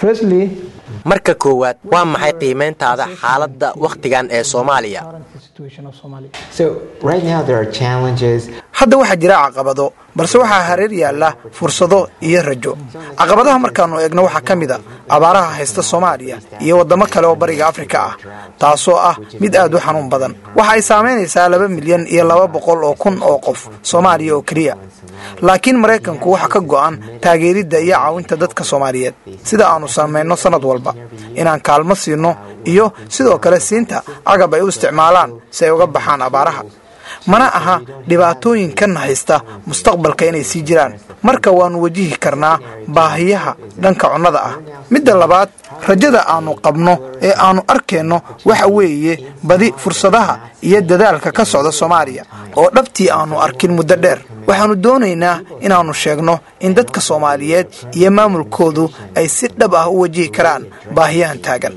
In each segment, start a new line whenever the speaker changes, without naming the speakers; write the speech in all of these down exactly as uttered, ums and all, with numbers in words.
Firstly,
marka koowaad waa maxay qiimeyntaada xaaladda waqtigan ee Soomaaliya?
So right now there are challenges.
hadda waxaa jira caqabado balse waxaa hareer yaala fursado iyo rajo. caqabadaha markaanu eegno waxaa ka mid ah abaaraha haysta Soomaaliya iyo wadamo kale oo bariga Afrika ah, taasoo ah mid aad u xanuun badan. waxa ay saameynaysaa laba milyan iyo laba boqol oo kun oo qof Soomaaliya oo kaliya. laakiin Mareykanku waxa ka go'an taageeridda iyo caawinta dadka Soomaaliyeed sida aanu sameeyno sanad walba, inaan kaalmo siino iyo sidoo kale siinta agab ay u isticmaalaan si ay uga baxaan abaaraha. mana aha dhibaatooyinkan haysta mustaqbalka inay sii jiraan, marka waanu wajihi karnaa baahiyaha dhanka cunnada ah. midda labaad, rajada aanu qabno ee aanu arkeenno waxa weeye badi fursadaha iyo dadaalka ka socda Soomaaliya oo dhabtii aanu arkin muddo dheer. waxaanu doonaynaa inaanu sheegno in dadka Soomaaliyeed iyo maamulkoodu ay si dhab ah u wajihi karaan baahiyahan taagan.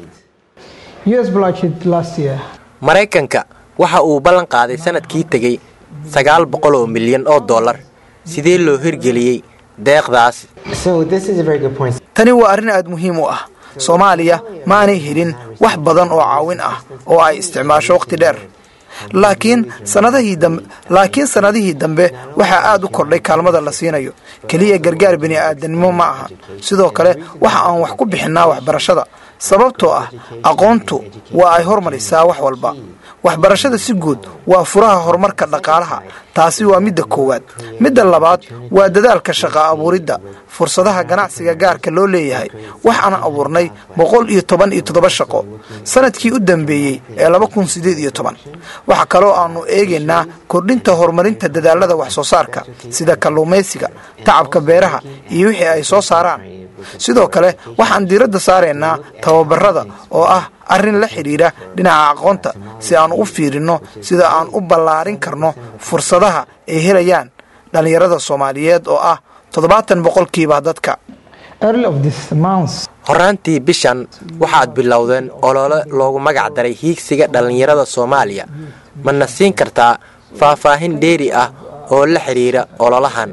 Mareykanka waxa uu ballan qaaday sanadkii tagay sagaal boqol oo milyan oo dollar. sidee loo hirgeliyay deeqdaas?
So this is a very good point.
tani waa arrin aad muhiim u ah. Soomaaliya ma aanay helin wax badan oo caawin ah oo ay isticmaasho waqti dheer. laakiin sanadihii dambe laakiin sanadihii dambe waxa aad u kordhay kaalmada la siinayo. kaliya gargaar bini aadanimo ma aha, sidoo kale waxa aan wax ku bixinaa waxbarashada, sababtoo ah aqoontu waa ay hormarisaa wax walba. waxbarashada si guud waa furaha horumarka dhaqaalaha. taasi waa midda koowaad. midda labaad waa dadaalka shaqo abuuridda, fursadaha ganacsiga gaarka loo leeyahay. waxaan abuurnay boqol iyo toban iyo toddoba shaqo sanadkii u dambeeyay ee laba kun sideed iyo toban. waxa kale oo aanu eegaynaa kordhinta horumarinta dadaalada wax soo saarka sida kalluumaysiga, tacabka beeraha iyo wixii ay soo saaraan. sidoo kale waxaan diiradda saaraynaa tababarada oo ah arrin la xiriira dhinaca aqoonta si aan u fiirino sida aan u ballaarin karno fursadaha ay helayaan dhalinyarada Soomaaliyeed oo ah toddobaatan boqolkiiba dadka.
horaantii bishan waxaad bilowdeen olole loogu magac daray hiigsiga dhalinyarada Soomaaliya. ma na siin kartaa faahfaahin dheeri ah oo la xiriira ololahan?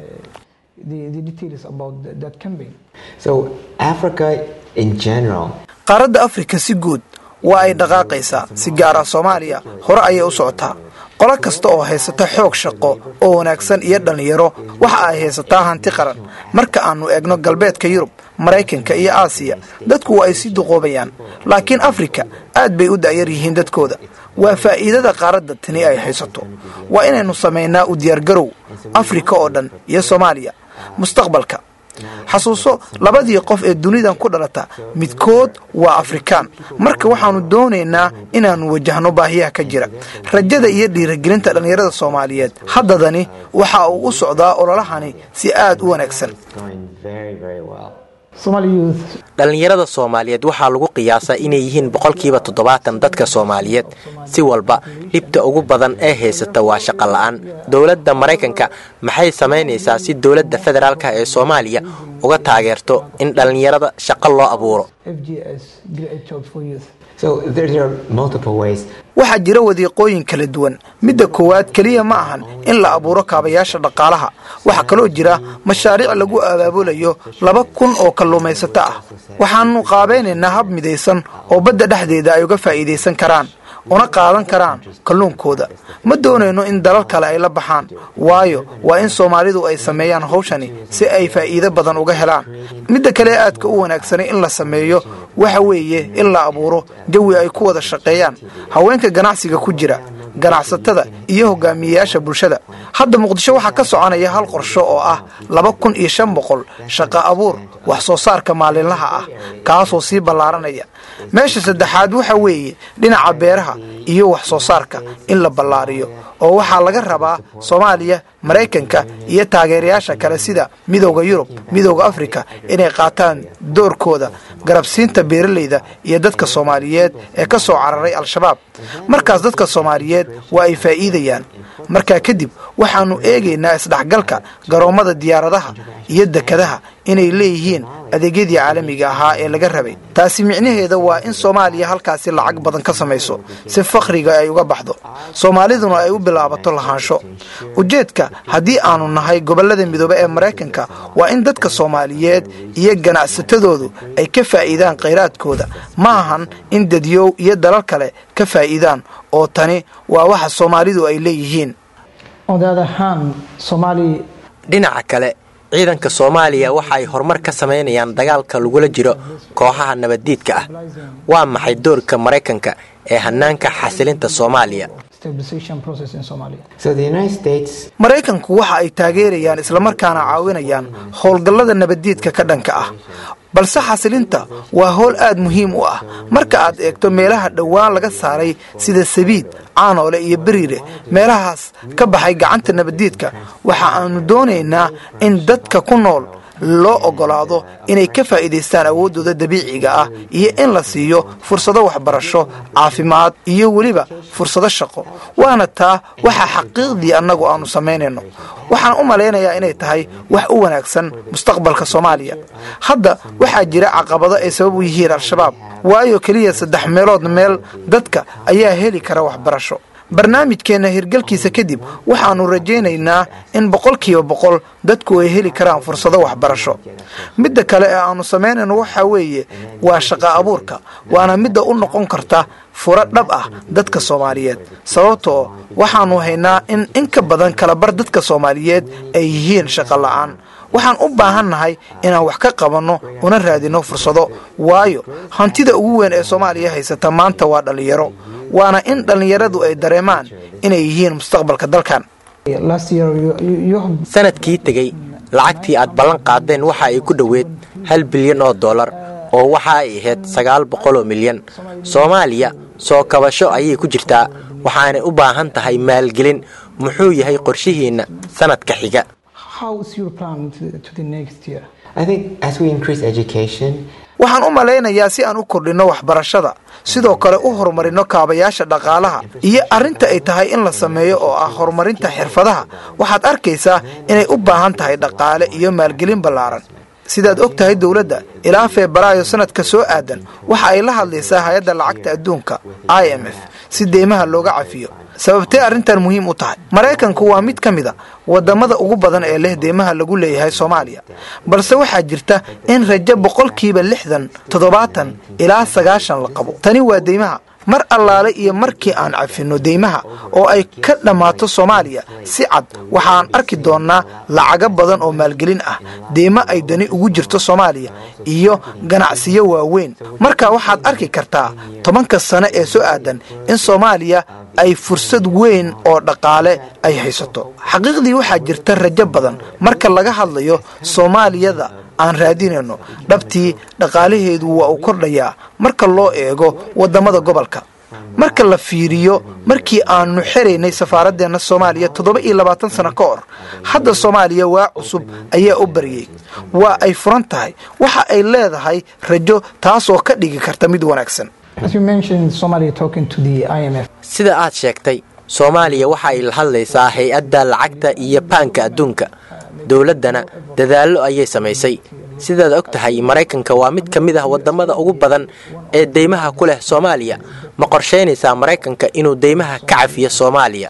So Africa in general.
qaaradda Afrika si guud waa ay dhaqaaqaysaa, si gaar ah Soomaaliya hore ayay u socotaa. qolo kasta oo haysata xoog shaqo oo wanaagsan iyo dhalinyaro waxa ay haysataa hanti qaran. marka aanu eegno galbeedka Yurub, Mareykanka iyo Aasiya, dadku waa ay si duqoobayaan, laakiin Afrika aad bay u daayar yihiin dadkooda. waa faa'iidada qaaradda tani ay haysato. waa inaynu sameynaa u diyaar garow Afrika oo dhan iyo Soomaaliya mustaqbalka. xasuuso labadii qof ee dunidan ku dhalata midkood waa Afrikaan. marka waxaanu doonaynaa inaanu wajahno baahiyaha ka jira. rajada iyo dhiirigelinta dhalinyarada Soomaaliyeed haddadani waxa uu u socdaa ololahani si aad u wanaagsan.
dhalinyarada Soomaaliyeed waxaa lagu qiyaasaa inay yihiin boqolkiiba toddobaatan dadka Soomaaliyeed. si walba dhibta ugu badan ee haysata waa shaqo la'aan. dowladda Mareykanka maxay sameynaysaa si dowladda federaalka ee Soomaaliya uga taageerto in dhalinyarada shaqo loo abuuro?
So there, there are multiple ways.
waxaa jira wadiiqooyin kala duwan. midda koowaad kaliya ma ahan in la abuuro kaabayaasha dhaqaalaha. waxaa kaloo jira mashaariic lagu abaabulayo laba kun oo kalluumaysato ah. waxaanu qaabeynaynaa hab midaysan oo badda dhexdeeda ay uga faa'iidaysan karaan una qaadan karaan kalluunkooda. ma doonayno in dalal kale ay la baxaan, waayo waa in Soomaalidu ay sameeyaan hawshani si ay faa'iido badan uga helaan. midda kale aadka u wanaagsanay in la sameeyo waxa weeye in la abuuro jawi ay ku wada shaqeeyaan haweenka ganacsiga ku jira, ganacsatada iyo hogaamiyayaasha bulshada. hadda Muqdisho waxaa ka soconaya hal qorsho oo ah laba kun iyo shan boqol shaqo abuur wax soo saarka maalinlaha ah, kaasoo sii ballaaranaya. meesha saddexaad waxa weeye dhinaca beeraha iyo wax soo saarka in la ballaariyo, oo waxaa laga rabaa Soomaaliya, Mareykanka iyo taageerayaasha kale sida Midowga Yurub, Midowga Afrika inay qaataan doorkooda garabsiinta beeralayda iyo dadka Soomaaliyeed ee ka soo cararay Al-Shabaab. markaas dadka Soomaaliyeed waa ay faa'iidayaan. markaa kadib waxaanu eegaynaa isdhaxgalka garoomada diyaaradaha iyo dekadaha inay leeyihiin adeegyadii caalamiga ahaa ee laga rabay. taasi micnaheeda waa in Soomaaliya halkaasi lacag badan ka samayso si faqriga ay uga baxdo, Soomaaliduna ay u bilaabato lahaansho. ujeedka haddii aanu nahay gobollada midoobe ee Mareykanka waa in dadka Soomaaliyeed iyo ganacsatadoodu ay ka faa'iidaan kheyraadkooda, ma ahan in dadyow iyo dalal kale ka faa'iidaan, oo tani waa waxa Soomaalidu ay leeyihiin.
dhinaca kale, ciidanka Soomaaliya waxa ay horumar ka sameynayaan dagaalka lagula jiro kooxaha nabadiidka ah. waa maxay doorka Mareykanka ee hanaanka xasilinta Soomaaliya?
Mareykanku waxa ay taageerayaan isla markaana caawinayaan howlgallada nabadiidka ka dhanka ah, balse xasilinta waa howl aad muhiim u ah. marka aad eegto meelaha dhowaan laga saaray sida Sabiid, Caanoole iyo Bariire, meelahaas ka baxay gacanta nabadiidka, waxa aanu doonaynaa in dadka ku nool loo ogolaado inay ka faa'iidaystaan awoodooda dabiiciga ah iyo in la siiyo fursado waxbarasho, caafimaad iyo weliba fursado shaqo. waana taa waxa xaqiiqdii annagu aanu samaynayno. waxaan u malaynayaa inay tahay wax u wanaagsan mustaqbalka Soomaaliya. hadda waxaa jira caqabado ay sabab u yihiin Al-shabaab, waayo kaliya saddex meelood meel dadka ayaa heli kara waxbarasho. barnaamijkeena hirgalkiisa kadib waxaanu rajaynaynaa in boqolkiiba boqol dadku ay heli karaan fursado waxbarasho. midda kale ee aanu samaynayno waxa weeye waa shaqo abuurka, waana midda u noqon karta furo dhab ah dadka Soomaaliyeed, sababtoo waxaanu haynaa in in ka badan kala bar dadka Soomaaliyeed ay yihiin shaqo la'aan. waxaan u baahannahay inaan wax ka qabanno una raadino fursado, waayo hantida ugu weyn ee Soomaaliya haysata maanta waa dhalinyaro, waana in dhalinyaradu ay dareemaan inay yihiin mustaqbalka dalkan.
sanadkii tegey lacagtii aad ballan qaadeen waxa ay ku dhoweed hal bilyan oo dollar, oo waxa ay ahayd sagaal boqol oo milyan. Soomaaliya soo kabasho ayay ku jirtaa, waxaanay u baahan tahay maalgelin. muxuu yahay qorshihiina sanadka xiga?
waxaan u malaynayaa si aan u kordhinno waxbarashada, sidoo kale u horumarino kaabayaasha dhaqaalaha, iyo arrinta ay tahay in la sameeyo oo ah horumarinta xirfadaha. waxaad arkaysaa inay u baahan tahay dhaqaale iyo maalgelin ballaaran. sidaad og tahay, dowladda ilaa Febraayo sanadka soo aadan waxa ay la hadlaysaa hay-adda lacagta adduunka I M F si deymaha looga cafiyo. sababtee arrintan muhiim u tahay? Mareykanku waa mid ka mid a wadamada ugu badan ee leh deymaha lagu leeyahay Soomaaliya, balse waxaa jirta in rajo boqolkiiba lixdan, toddobaatan ilaa sagaashan la qabo. tani waa deymaha. mar allaale iyo markii aan cafino deymaha oo ay ka dhammaato Soomaaliya si cad, waxaan arki doonnaa lacago badan oo maalgelin ah, deymo ay dani ugu jirto Soomaaliya iyo ganacsiyo waaweyn. marka waxaad arki kartaa tobanka sano ee soo aadan in Soomaaliya ay fursad weyn oo dhaqaale ay haysato. xaqiiqdii waxaa jirta rajo badan marka laga hadlayo Soomaaliyada aan raadinayno. dhabtii dhaqaalaheedu waa u kordhayaa marka loo eego wadamada gobolka. marka la fiiriyo markii aanu xiraynay safaaraddeena Soomaaliya toddoba iyo labaatan sano ka hor, hadda Soomaaliya waa cusub ayaa u bariyay, waa ay furan tahay, waxa ay leedahay rajo, taasoo ka dhigi karta mid wanaagsan.
sida aad sheegtay, Soomaaliya waxa ay la hadlaysaa hay-adda lacagta iyo baanka adduunka. dowladdana dadaallo ayay samaysay. sidaad og tahay, Mareykanka waa mid ka mid ah wadamada ugu badan ee deymaha ku leh Soomaaliya. ma qorsheynaysaa Mareykanka inuu deymaha ka cafiyo Soomaaliya?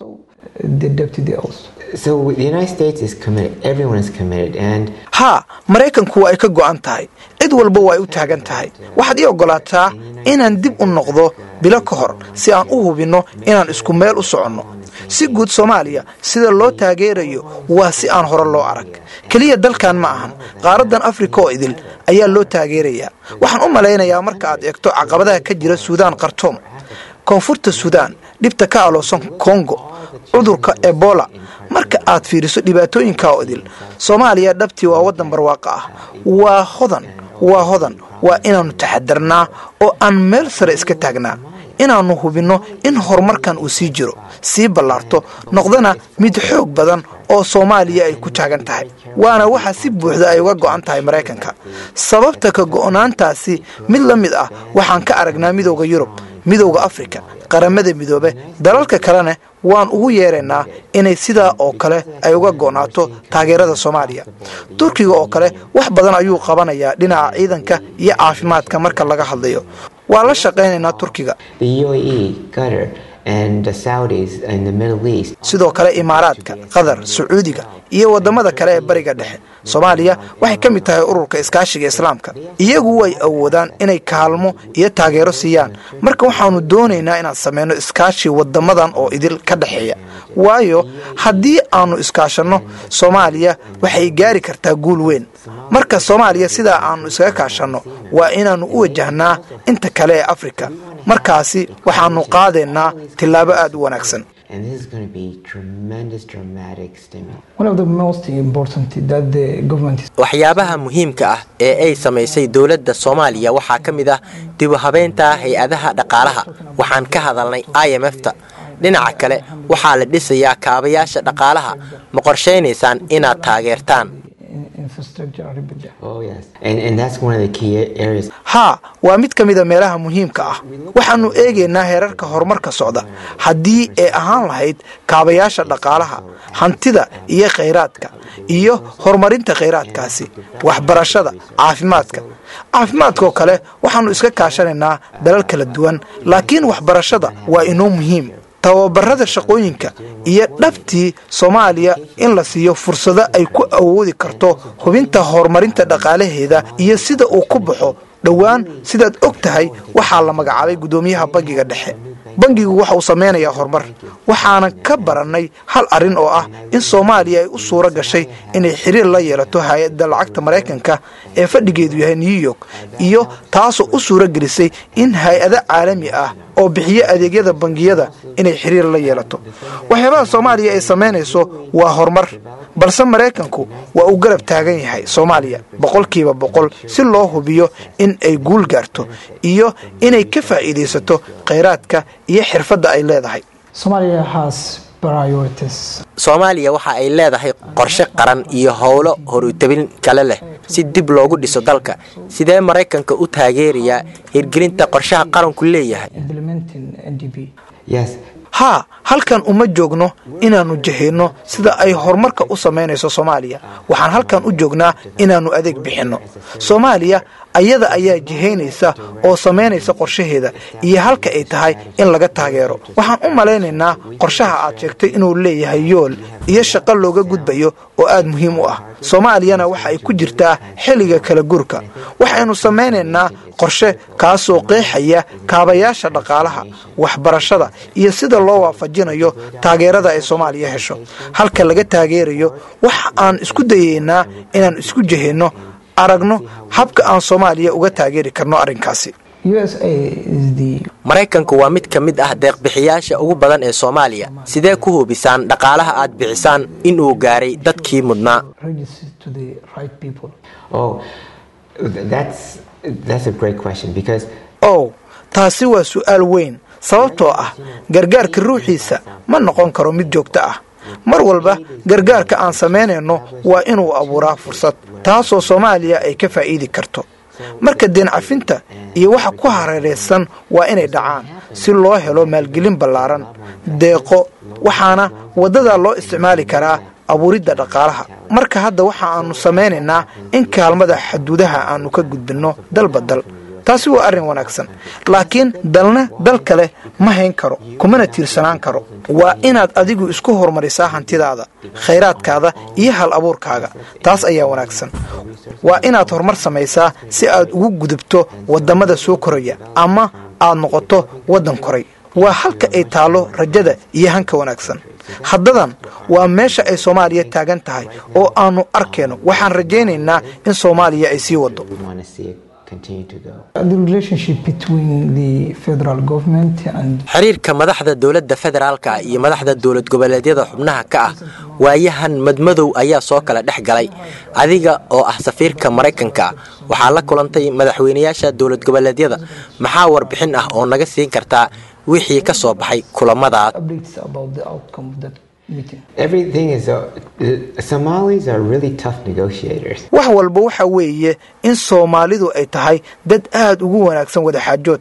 haa, Mareykanku waa ay ka go'an tahay, cid walba waa ay u taagan tahay. waxaad ii ogolaataa inaan dib u noqdo bilo ka hor si aan u hubinno inaan isku meel u soconno. si guud Soomaaliya sida loo taageerayo waa si aan hore loo arag. kaliya dalkan ma ahan, qaaraddan Afrika oo idil ayaa loo taageerayaa. waxaan u malaynayaa marka aad eegto caqabadaha ka jira Suudaan, Khartoum, koonfurta Suudaan, dhibta ka aloosan Kongo, cudurka Ebola, marka aad fiiriso dhibaatooyinka oo idil, Soomaaliya dhabtii waa wadan barwaaqo ah, waa hodan, waa hodan. waa inaanu taxadarnaa oo aan meel sare iska taagnaa, inaanu hubinno in horumarkan uu sii jiro, sii ballaarto, noqdana mid xoog badan oo Soomaaliya ay ku taagan tahay. waana waxa si buuxda ay uga go'an tahay Mareykanka. sababta ka go'naantaasi mid la mid ah waxaan ka aragnaa midowga Yurub, midowda afrika qaramada midoobe dalalka kalena waan ugu yeeraynaa inay sidaa oo kale ay uga go'naato taageerada soomaaliya. turkiga oo kale wax badan ayuu qabanayaa dhinaca ciidanka iyo caafimaadka marka laga hadlayo. waa la shaqaynaynaa turkiga.
and the Saudis in the Middle East.
sidoo kale imaaraadka, qatar, sacuudiga iyo wadamada kale ee bariga dhexe. Soomaaliya waxay ka mid tahay ururka iskaashiga islaamka. iyagu way awoodaan inay kaalmo iyo taageero siiyaan. marka waxaanu doonaynaa inaan sameeyno iskaashi wadamadan oo idil ka dhaxeeya. waayo haddii aanu iskaashano Soomaaliya waxay gaari kartaa guul weyn. marka Soomaaliya sida aanu iskaga kaashano waa inaanu u wajahnaa inta kale ee Afrika. markaasi waxaanu qaadeynaa tilaabo aad u wanaagsan.
And this is going to be tremendous dramatic stimulus.
One of the most important that the government is
waxyaabaha muhiimka ah ee ay sameysay dawladda Soomaaliya waxaa kamid ah dib u habeynta hay'adaha dhaqaalaha. waxaan ka hadalnay I M F ta. dhinaca kale waxaa la dhisayaa kaabayaasha dhaqaalaha ma qorsheynaysaan inaad taageertaan.
infrastructure rebuild.
Oh yes. And and that's one of the key areas.
ha waa mid kamida meelaha muhiimka ah. waxaanu eegeynaa heerarka horumarka socda. haddii ay ahaan lahayd kaabayaasha dhaqaalaha, hantida iyo kheyraadka iyo horumarinta kheyraadkaasi, waxbarashada, caafimaadka. caafimaadka oo kale waxaanu iska kaashanaynaa dalal kala duwan, laakiin waxbarashada waa inoo muhiim. tababarada shaqooyinka iyo dhabtii Soomaaliya in la siiyo fursado ay ku awoodi karto hubinta horumarinta dhaqaalaheeda iyo sida uu ku baxo. dhawaan sidaad og tahay waxaa la magacaabay gudoomiyaha bangiga dhexe. bangigu waxa uu sameynayaa horumar. waxaana ka baranay hal arin oo ah in Soomaaliya ay u suura gashay inay xiriir la yeelato hay'adda lacagta Mareykanka ee fadhigeedu yahay New York, iyo taasoo u suura gelisay in hay'ado caalami ah oo bixiya adeegyada bangiyada inay xiriir la yeelato. waxyaabaha Soomaaliya ay sameynayso waa horumar, balse Mareykanku waa uu garab taagan yahay Soomaaliya boqolkiiba boqol si loo hubiyo in ay guul gaarto iyo inay ka faa'iideysato kheyraadka iyo xirfadda ay leedahay.
Somalia has priorities.
Soomaaliya waxa ay leedahay qorshe qaran iyo howlo horutabin kale leh si dib loogu dhiso dalka. sidee Mareykanka u taageerayaa hirgelinta qorshaha qaranku leeyahay?
Implementing N D P.
Yes.
ha halkan uma joogno inaanu jaheyno sida ay horumarka u sameynayso Soomaaliya. waxaan halkan u joognaa inaanu adeeg bixino. Soomaaliya ayada ayaa jiheynaysa oo sameynaysa qorshaheeda iyo halka ay tahay in laga taageero. waxaan u maleynaynaa qorshaha aad sheegtay inuu leeyahay yool iyo shaqo looga gudbayo oo aad muhiim u ah. Soomaaliyana waxa ay ku jirtaa xilliga kala guurka. waxaanu sameynaynaa qorshe kaasoo qeexaya kaabayaasha dhaqaalaha, waxbarashada iyo sida loo waafajinayo taageerada ay Soomaaliya hesho. halka laga taageerayo waxa aan isku dayeynaa inaan isku jaheyno aragno habka aan Soomaaliya uga taageeri karno arrinkaasi.
U S A is the
Mareykanku waa mid kamid ah deeq bixiyaasha ugu badan ee Soomaaliya. sidee ku hubisaan dhaqaalaha aad bixisaan in uu gaaray dadkii mudnaa?
register to the right people.
Oh, that's that's a great question because
oh taasi waa su'aal weyn sababtoo ah gargaarka ruuxiisa ma noqon karo mid joogto ah. mar walba gargaarka aan sameynayno waa inuu abuuraa fursad taasoo Soomaaliya ay ka faa'iidi karto. marka deen cafinta iyo waxa ku hareeraysan waa inay dhacaan si loo helo maalgelin ballaaran, deeqo, waxaana wadada loo isticmaali karaa abuuridda dhaqaalaha. marka hadda waxa aanu sameynaynaa in kaalmada xuduudaha aanu ka gudbino dalbadal. taasi waa arrin wanaagsan, laakiin dalna dal kale ma hayn karo, kumana tiirsanaan karo. waa inaad adigu isku horumarisaa hantidaada, kheyraadkaada iyo hal abuurkaaga. taas ayaa wanaagsan. waa inaad horumar samaysaa si aad ugu gudubto wadamada soo koraya ama aad noqoto wadan koray. waa halka ay taalo rajada iyo hanka wanaagsan. haddadan waa meesha ay Soomaaliya taagan tahay oo aanu arkayno. waxaan rajaynaynaa in Soomaaliya ay sii wado.
we want to see it continue to go.
The relationship between the federal government and
xiriirka madaxda dawladda federaalka iyo madaxda dawlad goboleedyada xubnaha ka ah waayahan madmadow ayaa soo kala dhex galay. adiga oo ah safiirka Mareykanka waxaa la kulantay madaxweynayaasha dawlad goboleedyada. maxaa warbixin ah oo naga siin kartaa wixii ka soo baxay kulamadaas?
updates about the outcome of that meeting.
Everything is uh, Somalis are really tough negotiators.
wax walba waxa weeye in Soomaalidu ay tahay dad aad ugu wanaagsan wada xaajoodka.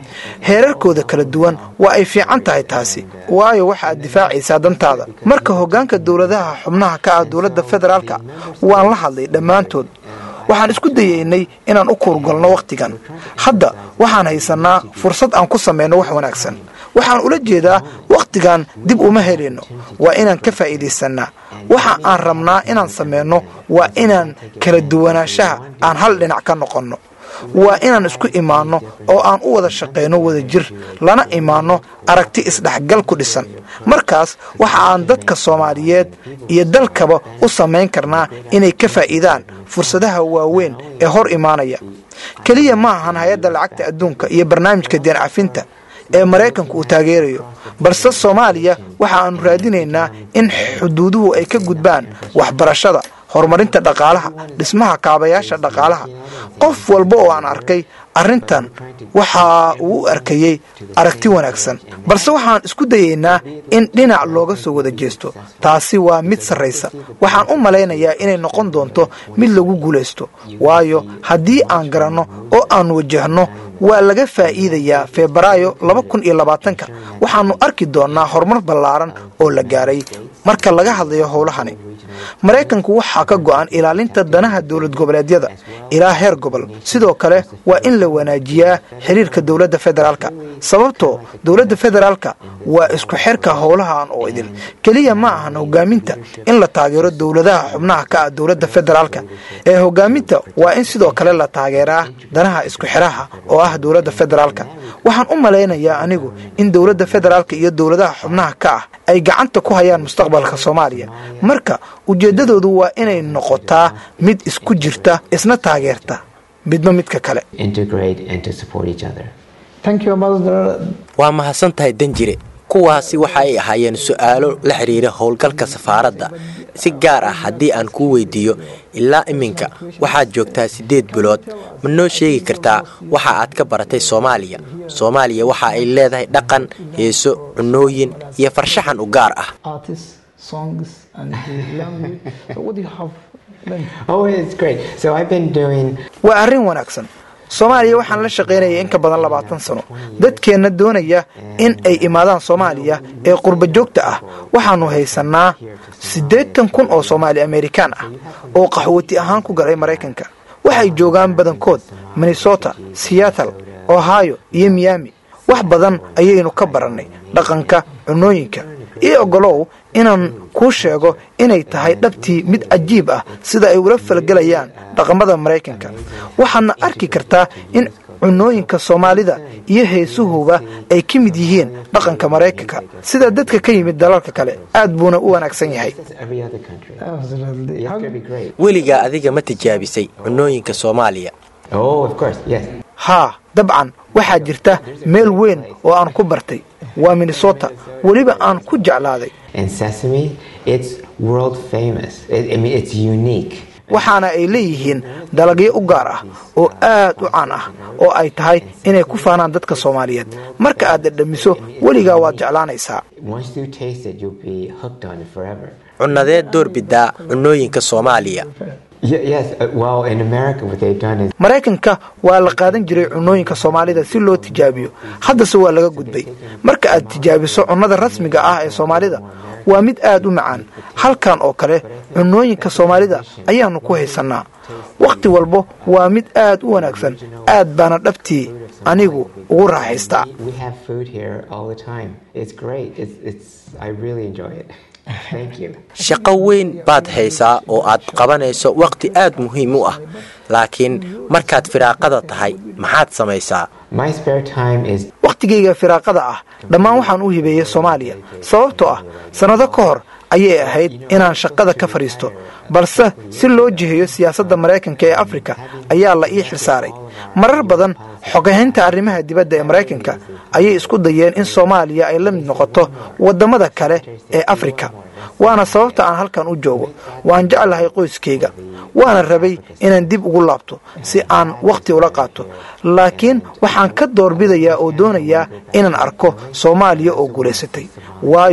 heerarkooda kala duwan waa ay fiican tahay taasi, waayo waxa aad difaacaysaa dantaada. marka hoggaanka dowladaha xubnaha ka ah dowladda federaalka waan la hadlay dhammaantood. waxaan isku dayaynay inaan u kuurgalno wakhtigan. hadda waxaan haysannaa fursad aan ku samayno wax wanaagsan. waxaan ula jeedaa wakhtigan dib uma helayno, waa inaan ka faa'iidaysannaa. waxa aan rabnaa inaan samayno waa inaan kala duwanaanshaha aan hal dhinac ka noqonno. waa inaan isku imaanno oo aan u wada shaqayno wada jir, lana imaanno aragti isdhexgal ku dhisan. markaas waxa aan dadka Soomaaliyeed iyo dalkaba u samayn karnaa inay ka faa'iidaan fursadaha waaweyn ee hor imaanaya. kaliya ma ahan hay'adda lacagta adduunka iyo barnaamijka deen cafinta ee Mareykanku uu taageerayo, balse Soomaaliya waxa aan raadinaynaa in xuduuduhu ay ka gudbaan waxbarashada, horumarinta dhaqaalaha, dhismaha kaabayaasha dhaqaalaha. qof walba oo aan arkay arrintan waxa uu arkayay aragti wanaagsan, balse waxaan isku dayaynaa in dhinac looga soo wada jeesto. taasi waa mid sarreysa. waxaan u malaynayaa inay noqon doonto mid lagu guulaysto, waayo haddii aan garanno oo aan wajahno waa laga faa'iidayaa. Febraayo laba kun iyo labaatanka waxaanu arki doonaa horumar ballaaran oo la gaaray marka laga hadlayo howlahani. Mareykanku waxaa ka go'an ilaalinta danaha dowlad goboleedyada ilaa heer gobol. sidoo kale waa in la wanaajiyaa xiriirka dowladda federaalka, sababtoo dowladda federaalka waa isku xirka howlahan oo idil. kaliya ma ahan hogaaminta in la taageero dowladaha xubnaha ka ah dowladda federaalka ee hogaaminta waa in sidoo kale la taageeraa danaha isku xiraha oo ah dowladda federaalka. waxaan u malaynayaa anigu in dowladda federaalka iyo dowladaha xubnaha ka ah ay gacanta ku hayaan mustaqbalka Soomaaliya. marka ujeedadoodu waa inay noqotaa mid isku jirta, isna taageerta midba midka kale.
Integrate and to support each other.
Thank you, Ambassador.
waa mahadsantahay Danjire. kuwaasi waxa ay ahaayeen su'aalo la xiriira howlgalka safaaradda. si gaar ah haddii aan ku weydiiyo, ilaa iminka waxaad joogtaa sideed bilood, ma noo sheegi kartaa waxa aad ka baratay Soomaaliya? Soomaaliya waxa ay leedahay dhaqan, heeso, cunooyin iyo farshaxan u gaar ah.
Artists, songs, and language. So what do you have learned?
Oh, it's great. So I've been doing...
waa arrin wanaagsan. Soomaaliya waxaan la shaqaynayay in ka badan labaatan sano. dadkeena doonaya in ay imaadaan Soomaaliya ee qurba joogta ah waxaanu haysanaa siddeetan kun oo Soomaali Amerikaan ah oo qaxwati ahaan ku galay Mareykanka. waxay joogaan badankood Minnesota, Seattle, Ohio iyo Miami. wax badan ayaynu ka barannay dhaqanka, cunooyinka iyo ogolow inaan ku sheego inay tahay dhabtii mid cajiib ah sida ay ula falgalayaan dhaqamada Mareykanka. waxaana arki kartaa in cunooyinka Soomaalida iyo heesuhuba ay ka mid yihiin dhaqanka Mareykanka sida dadka ka yimid dalalka kale. aad buuna u wanaagsan yahay.
every other country.
Absolutely.
It's going to be great.
weligaa adiga ma tijaabisay cunooyinka Soomaaliya?
Oh, of course, yes.
haa, dabcan waxaa jirta meel weyn oo aan ku bartay. waa Minnesota, weliba aan ku jeclaaday.
And sesame, it's world famous. It, I mean, it's unique.
waxaana ay leeyihiin dalagyo u gaar ah oo aad u caan ah oo ay tahay inay ku faanaan dadka Soomaaliyeed. marka aad dhadhamiso weligaa waad jeclaanaysaa.
Once you taste it, you'll be hooked on it forever.
Cunadee door bidaa cunooyinka Soomaaliya?
Ye- yes, uh, well, in America, what they've done is...
Mareykanka waa la qaadan jiray cunooyinka Soomaalida si loo tijaabiyo. haddase waa laga gudbay. marka aad tijaabiso cunnada rasmiga ah ee Soomaalida waa mid aad u macaan. halkan oo kale cunooyinka Soomaalida ayaanu ku haysanaa. waqti walba waa mid aad u wanaagsan. aad baana dhabtii anigu ugu raaxaystaa.
We have food here all the time. It's great. It's, it's, I really enjoy it. Thank you.
shaqo weyn baad haysaa oo aad qabanayso waqti aad muhiim u ah, laakiin markaad firaaqada tahay maxaad samaysaa?
My spare time is...
waqtigayga firaaqada ah dhammaan waxaan u hibeeyay Soomaaliya, sababtoo ah sanado ka hor ayay ahayd inaan shaqada ka fariisto, balse si loo jiheeyo siyaasadda Mareykanka ee Afrika ayaa la ii xilsaaray. marar badan xogaynta arrimaha dibadda ee Mareykanka ayay isku dayeen in Soomaaliya ay la mid noqoto wadamada kale ee Afrika. waana sababta aan halkan u joogo. waan jeclahay qoyskayga, waana rabay inaan dib ugu laabto si aan waqti ula qaato, laakiin waxaan ka doorbidayaa oo doonayaa inaan arko Soomaaliya oo guulaysatay, waayo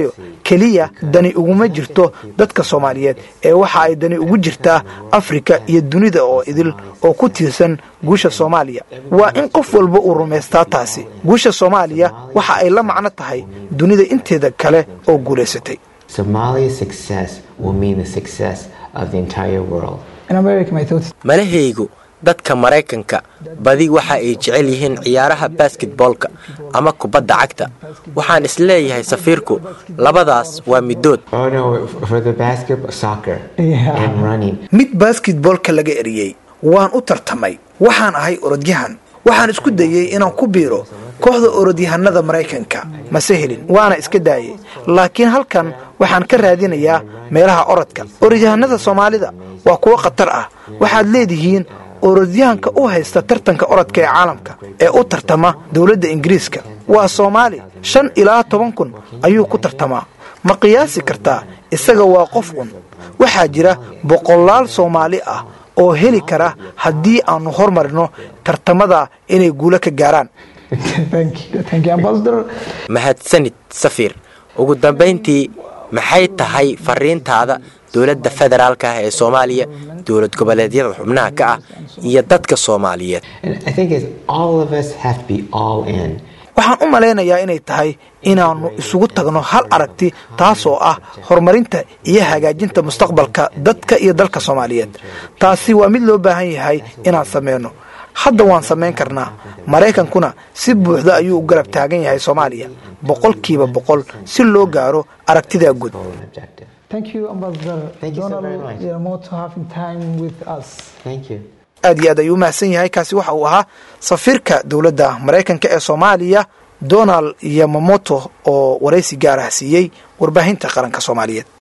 keliya dani uguma jirto dadka Soomaaliyeed ee waxa ay dani ugu jirtaa Afrika iyo dunida oo idil oo ku tiirsan guusha Soomaaliya. Waa in qof walba uu rumaystaa taasi. Guusha Soomaaliya waxa ay la macno tahay dunida inteeda kale oo guuleysatay.
Somalia's success will mean the success of the entire world.
In America, my thoughts.
malahaygu dadka Mareykanka badi waxa ay jecel yihiin ciyaaraha basketballka ama kubadda cagta. Waxaan isleeyahay safiirku labadaas waa midood.
Oh no, for the basketball, soccer
Yeah.
and running.
Mid basketballka laga eriyay waan u tartamay. Waxaan ahay orodyahan. Waxaan isku dayay inaan ku biiro kooxda orodyahanada Mareykanka. Ma sahlin, waana iska daayay. Laakiin halkan waxaan ka raadinayaa meelaha orodka. Orodyahanada Soomaalida waa kuwa khatar ah. Waxaad leedihiin orodyahanka u haysta tartanka orodka ee caalamka ee u tartama dawladda Ingiriiska. Waa Soomaali, shan ilaa toban kun ayuu ku tartamaa. Ma qiyaasi kartaa isaga waa qof un. Waxaa jira boqolaal Soomaali ah oo heli kara haddii aanu hormarino tartamada inay guulo ka gaaraan.
Thank you, thank you, Ambassador.
mahadsanid safiir. Ugu dambeyntii maxay tahay fariintaada dowladda federaalka ah ee Soomaaliya, dowlad goboleedyada xubnaha ka ah iyo dadka Soomaaliyeed?
And I think it's all of us have to be all in.
Waxaan u maleynayaa inay tahay inaanu isugu tagno hal aragti taasoo ah horumarinta iyo hagaajinta mustaqbalka dadka iyo dalka Soomaaliyeed. Taasi waa mid loo baahan yahay inaan sameeyno. Hadda waan sameyn karnaa. Mareykankuna si buuxda ayuu u garab taagan yahay Soomaaliya boqolkiiba boqol si loo gaaro aragtida guud.
Objective.
Thank you, Ambassador
Thank you so very much.
Yamamoto, for having time with us.
Thank you.
aad iyo aad ayuu mahadsan yahay. Kaasi waxa uu ahaa safiirka dowladda Mareykanka ee Soomaaliya Donald Yamamoto oo waraysi gaar ah siiyay warbaahinta qaranka Soomaaliyeed.